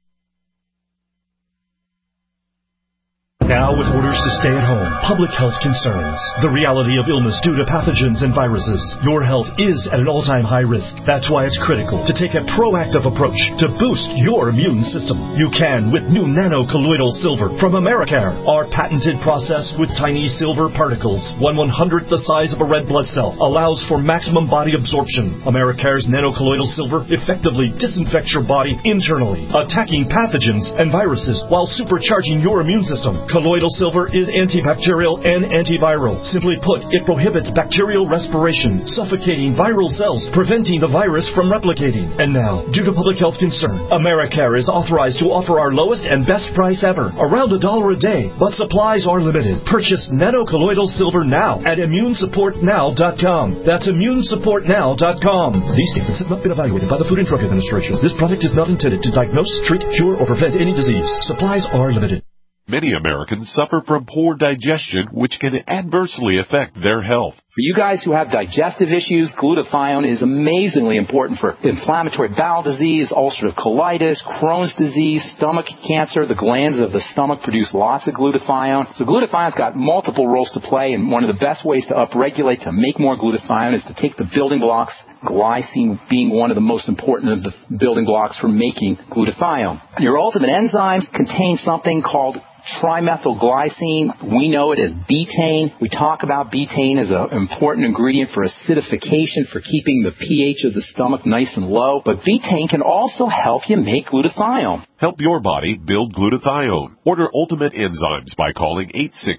Now with orders to stay at home, public health concerns, the reality of illness due to pathogens and viruses, your health is at an all-time high risk. That's why it's critical to take a proactive approach to boost your immune system. You can with new nano-colloidal silver from Americare. Our patented process with tiny silver particles, 1/100th the size of a red blood cell, allows for maximum body absorption. Americare's nano-colloidal silver effectively disinfects your body internally, attacking pathogens and viruses while supercharging your immune system. Colloidal silver is antibacterial and antiviral. Simply put, it prohibits bacterial respiration, suffocating viral cells, preventing the virus from replicating. And now, due to public health concern, Americare is authorized to offer our lowest and best price ever, around $1 a day, but supplies are limited. Purchase nano-colloidal silver now at ImmuneSupportNow.com. That's ImmuneSupportNow.com. These statements have not been evaluated by the Food and Drug Administration. This product is not intended to diagnose, treat, cure, or prevent any disease. Supplies are limited. Many Americans suffer from poor digestion, which can adversely affect their health. For you guys who have digestive issues, glutathione is amazingly important for inflammatory bowel disease, ulcerative colitis, Crohn's disease, stomach cancer. The glands of the stomach produce lots of glutathione. So glutathione's got multiple roles to play, and one of the best ways to upregulate, to make more glutathione, is to take the building blocks, glycine being one of the most important of the building blocks for making glutathione. Your ultimate enzymes contain something called trimethylglycine. We know it as betaine. We talk about betaine as an important ingredient for acidification, for keeping the pH of the stomach nice and low. But betaine can also help you make glutathione. Help your body build glutathione. Order Ultimate Enzymes by calling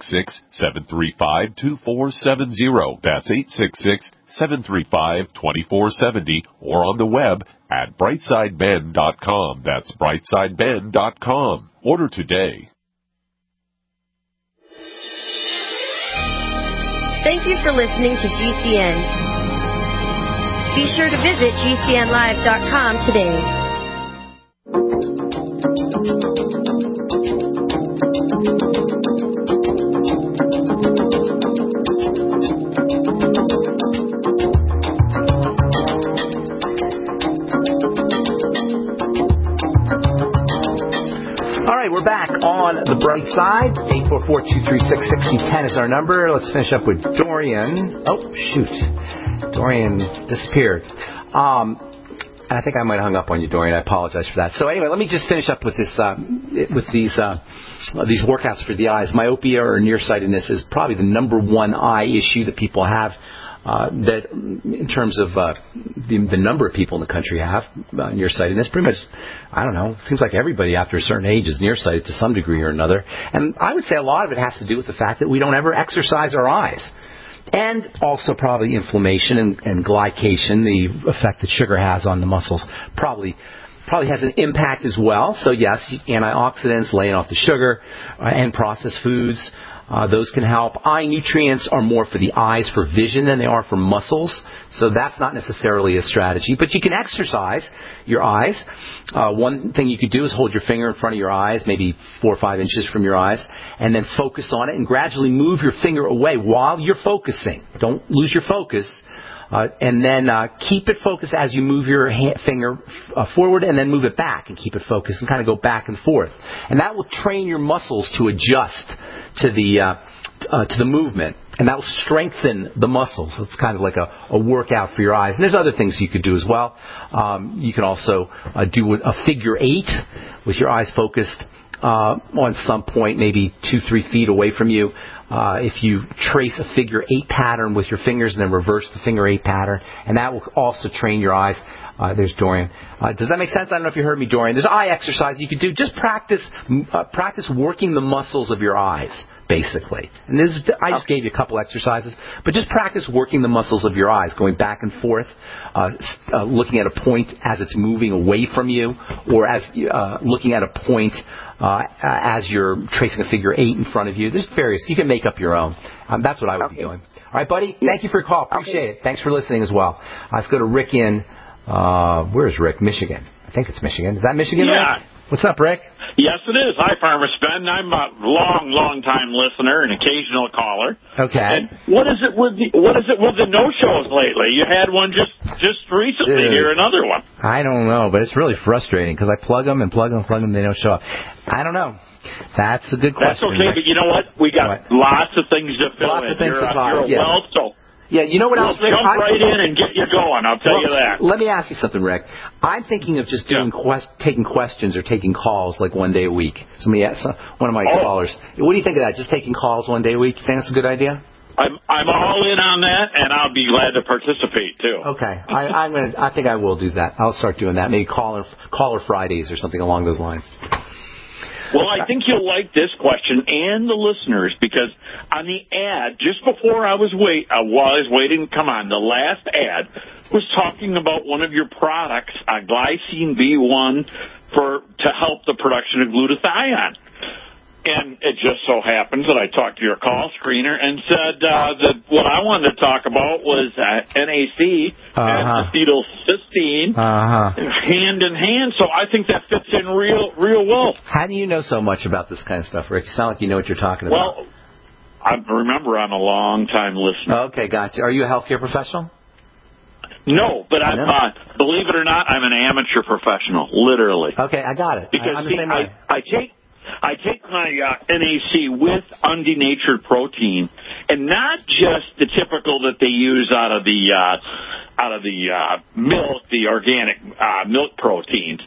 866-735-2470. That's 866-735-2470, or on the web at brightsideben.com. That's brightsideben.com. Order today. Thank you for listening to GCN. Be sure to visit GCNlive.com today. We're back on the bright side. 844-236-6010 is our number. Let's finish up with Dorian. Oh, shoot. Dorian disappeared. I think I might have hung up on you, Dorian. I apologize for that. So anyway, let me just finish up with this, with these workouts for the eyes. Myopia or nearsightedness is probably the number one eye issue that people have. That in terms of the number of people in the country have nearsightedness, pretty much, I don't know, it seems like everybody after a certain age is nearsighted to some degree or another. And I would say a lot of it has to do with the fact that we don't ever exercise our eyes. And also probably inflammation and glycation, the effect that sugar has on the muscles, probably has an impact as well. So yes, antioxidants, laying off the sugar, and processed foods, those can help. Eye nutrients are more for the eyes, for vision, than they are for muscles. So that's not necessarily a strategy. But you can exercise your eyes. One thing you could do is hold your finger in front of your eyes, maybe 4 or 5 inches from your eyes, and then focus on it and gradually move your finger away while you're focusing. Don't lose your focus. And then keep it focused as you move your finger forward, and then move it back and keep it focused, and kind of go back and forth. And that will train your muscles to adjust to the movement, and that will strengthen the muscles. So it's kind of like a workout for your eyes. And there's other things you could do as well. You can also do a figure 8 with your eyes focused on some point, maybe 2-3 feet away from you. If you trace a figure 8 pattern with your fingers and then reverse the figure 8 pattern, and that will also train your eyes. There's Dorian. Does that make sense? I don't know if you heard me, Dorian. There's eye exercise you can do. Just practice working the muscles of your eyes, basically. And I just gave you a couple exercises, but just practice working the muscles of your eyes, going back and forth, looking at a point as it's moving away from you, or as looking at a point as you're tracing a figure 8 in front of you. There's various. You can make up your own. That's what I would be doing. All right, buddy. Thank you for your call. Appreciate it. Thanks for listening as well. Let's go to Rick in, where's Rick? Michigan. I think it's Michigan. Is that Michigan, yeah. Rick? What's up, Rick? Yes, it is. Hi, Farmer Sven. I'm a long time listener and occasional caller. Okay. And what is it with the no-shows lately? You had one just recently. Here, another one. I don't know, but it's really frustrating because I plug them, they don't show up. I don't know. That's a good question. That's okay, but you know what? We got lots of things to fill in. You're a wealth, so... Yeah, you know what else, Rick? Jump right in and get you going, I'll tell you that. Let me ask you something, Rick. I'm thinking of just doing taking questions or taking calls like one day a week. One of my callers. What do you think of that? Just taking calls one day a week? You think that's a good idea? I'm all in on that, and I'll be glad to participate too. Okay, I think I will do that. I'll start doing that. Maybe caller Fridays or something along those lines. Well, I think you'll like this question and the listeners because on the ad, just before I was waiting to come on, the last ad was talking about one of your products, Glycine B1, to help the production of glutathione. And it just so happens that I talked to your call screener and said that what I wanted to talk about was NAC and acetylcysteine hand in hand. So I think that fits in real well. How do you know so much about this kind of stuff, Rick? You sound like you know what you're talking about. Well, remember, I'm a long-time listener. Okay, gotcha. Are you a healthcare professional? No, but believe it or not, I'm an amateur professional, literally. Okay, I got it. Because I'm the same way. I take my NAC with undenatured protein, and not just the typical that they use out of the milk, the organic milk proteins.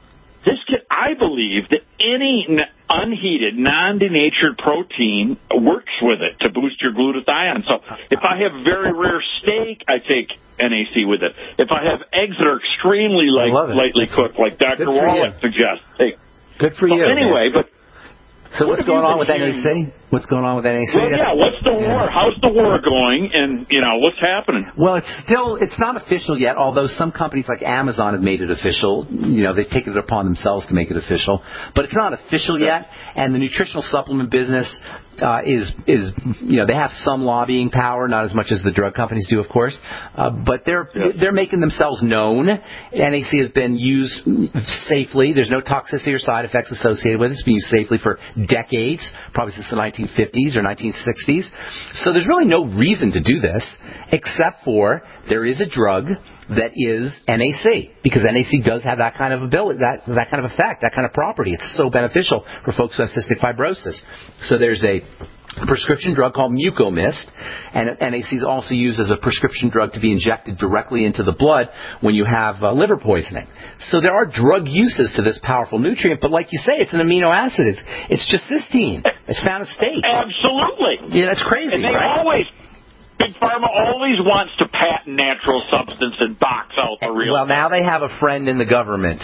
I believe that any unheated, non-denatured protein works with it to boost your glutathione. So if I have very rare steak, I take NAC with it. If I have eggs that are extremely lightly cooked, like Dr. Wallach suggests, good for you. Anyway, so what's going on with NAC? What's going on with NAC? Well, what's the war? How's the war going? And, what's happening? Well, it's not official yet, although some companies like Amazon have made it official. They've taken it upon themselves to make it official. But it's not official yet, and the nutritional supplement business is they have some lobbying power, not as much as the drug companies do, of course, but they're making themselves known. NAC has been used safely. There's no toxicity or side effects associated with it. It's been used safely for decades, probably since the 1950s or 1960s. So there's really no reason to do this, except for there is a drug that is NAC, because NAC does have that kind of ability, that kind of effect, that kind of property. It's so beneficial for folks who have cystic fibrosis. So there's a prescription drug called Mucomyst, and NAC is also used as a prescription drug to be injected directly into the blood when you have liver poisoning. So there are drug uses to this powerful nutrient, but like you say, it's an amino acid. It's just cysteine. It's found in steak. Absolutely. Yeah, that's crazy, and they right? Big Pharma always wants to patent natural substance and box out the real. Well, now they have a friend in the government.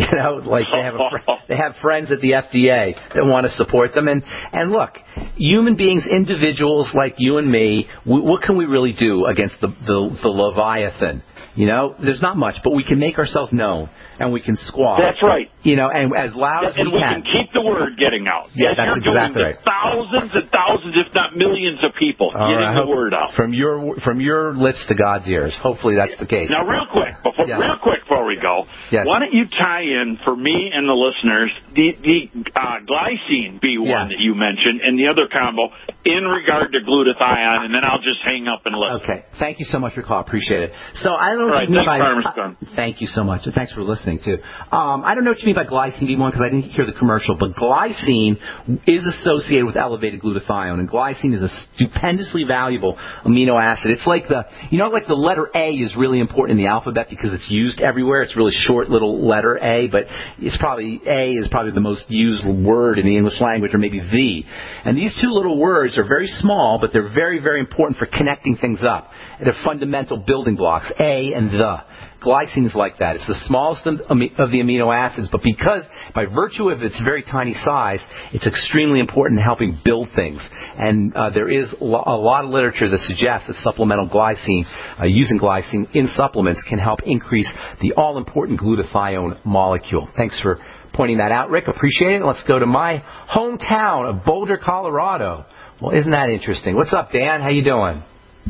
They have friends at the FDA that want to support them. And look, human beings, individuals like you and me, what can we really do against the Leviathan? There's not much, but we can make ourselves known. And we can squash. That's right. And as loud as we can. And we can keep the word getting out. Yeah, that's exactly right. Thousands and thousands, if not millions of people getting the word out. From your lips to God's ears. Hopefully that's the case. Now, real quick before we go, why don't you tie in for me and the listeners the Glycine B1 that you mentioned and the other combo in regard to glutathione, and then I'll just hang up and listen. Okay. Thank you so much for your call. Appreciate it. So I don't know what you mean by... Thank you so much, and thanks for listening, too. I don't know what you mean by Glycine B1 because I didn't hear the commercial, but glycine is associated with elevated glutathione, and glycine is a stupendously valuable amino acid. It's like the letter A is really important in the alphabet because it's used everywhere. It's a really short little letter A, but A is probably the most used word in the English language, or maybe the. And these two little words are very small, but they're very, very important for connecting things up. They're fundamental building blocks, A and the. Glycine is like that. It's the smallest of the amino acids, but because, by virtue of its very tiny size, it's extremely important in helping build things. And there is a lot of literature that suggests that supplemental glycine, using glycine in supplements, can help increase the all-important glutathione molecule. Thanks for pointing that out, Rick. Appreciate it. Let's go to my hometown of Boulder, Colorado. Well, isn't that interesting? What's up, Dan? How you doing?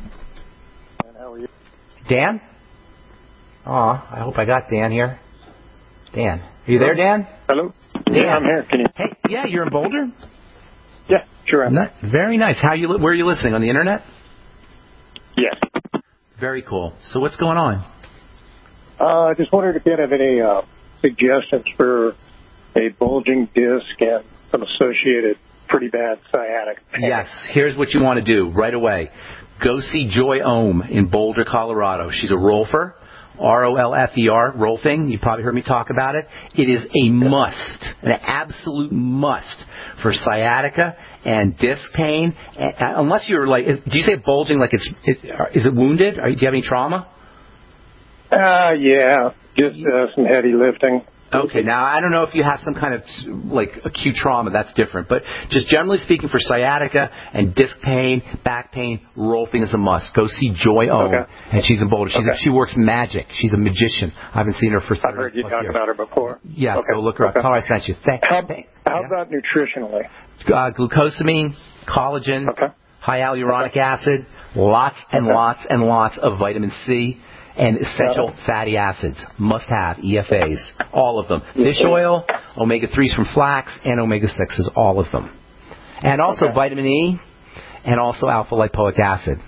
How are you? Dan? I hope I got Dan here. Dan. Are you there, Dan? Hello? Yeah, I'm here. Can you? Hey, yeah, you're in Boulder? Yeah, sure am. Very nice. Where are you listening? On the internet? Yes. Very cool. So what's going on? I just wondered if you have any suggestions for a bulging disc and some associated pretty bad sciatic pain. Yes. Here's what you want to do right away. Go see Joy Ohm in Boulder, Colorado. She's a rolfer. ROLFER, Rolfing. You probably heard me talk about it. It is a must, an absolute must for sciatica and disc pain. Unless you're like, do you say bulging like is it wounded? Do you have any trauma? Yeah, just some heavy lifting. Okay, now I don't know if you have some kind of like acute trauma, that's different. But just generally speaking, for sciatica and disc pain, back pain, Rolfing is a must. Go see Joy Ohm, and she's in Boulder. She works magic. She's a magician. I haven't seen her for 30 I've heard you talk years. about her before. Yes, go look her up. Tell her I sent you. How about nutritionally? Glucosamine, collagen, high hyaluronic acid, lots and lots and lots of vitamin C. And essential fatty acids, must have, EFAs, all of them. Fish oil, omega-3s from flax, and omega-6s, all of them. And also vitamin E, and also alpha-lipoic acid.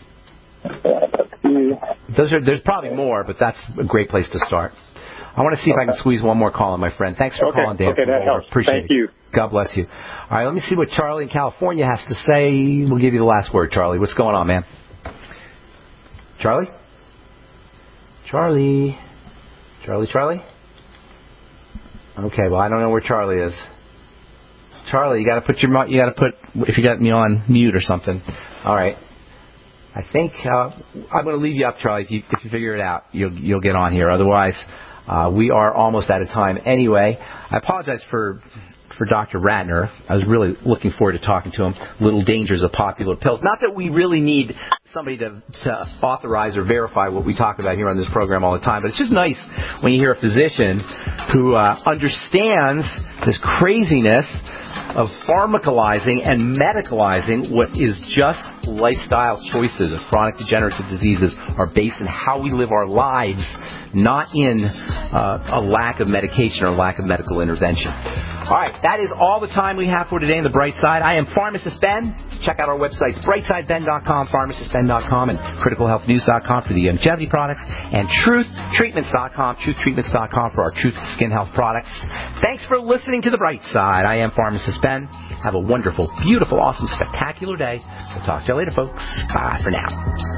There's probably more, but that's a great place to start. I want to see if I can squeeze one more call in, my friend. Thanks for calling, Dan. Okay, that helps. Appreciate Thank you. God bless you. All right, let me see what Charlie in California has to say. We'll give you the last word, Charlie. What's going on, man? Charlie? Charlie? Okay, well, I don't know where Charlie is. Charlie, you got to if you got me on mute or something. All right. I think I'm going to leave you up, Charlie. If you figure it out, you'll get on here. Otherwise, we are almost out of time anyway. I apologize for Dr. Ratner. I was really looking forward to talking to him. Little dangers of popular pills. Not that we really need somebody to authorize or verify what we talk about here on this program all the time, but it's just nice when you hear a physician who understands this craziness of pharmacalizing and medicalizing what is just lifestyle choices of chronic degenerative diseases are based on how we live our lives, not in a lack of medication or lack of medical intervention. All right, that is all the time we have for today in The Bright Side. I am Pharmacist Ben. Check out our websites, brightsideben.com, pharmacistben.com, and criticalhealthnews.com for the longevity products, and truthtreatments.com, truthtreatments.com for our Truth Skin Health products. Thanks for listening to The Bright Side. I am Pharmacist Ben. Have a wonderful, beautiful, awesome, spectacular day. We'll talk to you later, folks. Bye for now.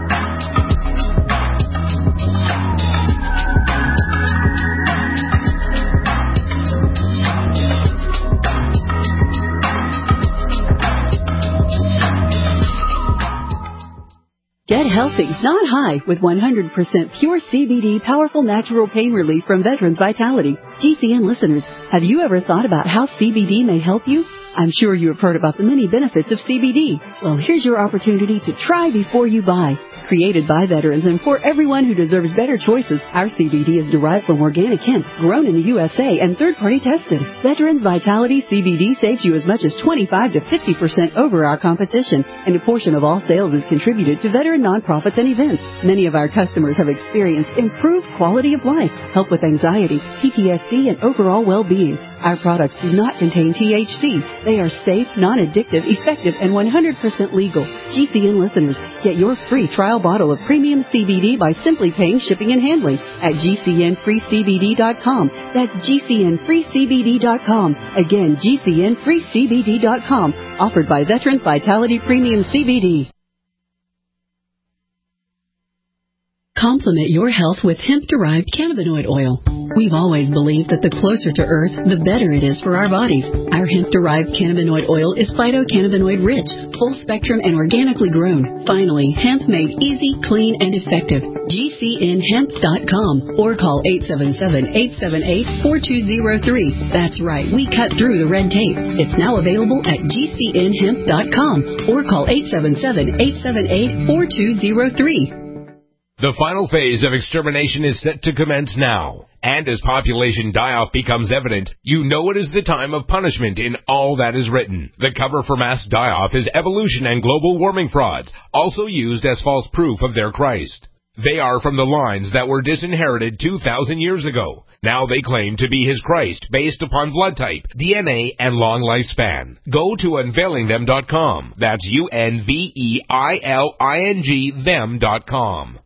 Get healthy, not high, with 100% pure CBD powerful natural pain relief from Veterans Vitality. GCN listeners, have you ever thought about how CBD may help you? I'm sure you have heard about the many benefits of CBD. Well, here's your opportunity to try before you buy. Created by veterans and for everyone who deserves better choices, our CBD is derived from organic hemp, grown in the USA, and third-party tested. Veterans Vitality CBD saves you as much as 25 to 50% over our competition, and a portion of all sales is contributed to veteran nonprofits and events. Many of our customers have experienced improved quality of life, help with anxiety, PTSD, and overall well-being. Our products do not contain THC. They are safe, non-addictive, effective, and 100% legal. GCN listeners, get your free trial bottle of premium CBD by simply paying shipping and handling at GCNFreeCBD.com. That's GCNFreeCBD.com. Again, GCNFreeCBD.com. Offered by Veterans Vitality Premium CBD. Complement your health with hemp-derived cannabinoid oil. We've always believed that the closer to Earth, the better it is for our bodies. Our hemp-derived cannabinoid oil is phytocannabinoid-rich, full-spectrum, and organically grown. Finally, hemp made easy, clean, and effective. GCNHemp.com or call 877-878-4203. That's right, we cut through the red tape. It's now available at GCNHemp.com or call 877-878-4203. The final phase of extermination is set to commence now. And as population die-off becomes evident, you know it is the time of punishment in all that is written. The cover for mass die-off is evolution and global warming frauds, also used as false proof of their Christ. They are from the lines that were disinherited 2,000 years ago. Now they claim to be his Christ based upon blood type, DNA, and long lifespan. Go to unveilingthem.com. That's UNVEILING them.com.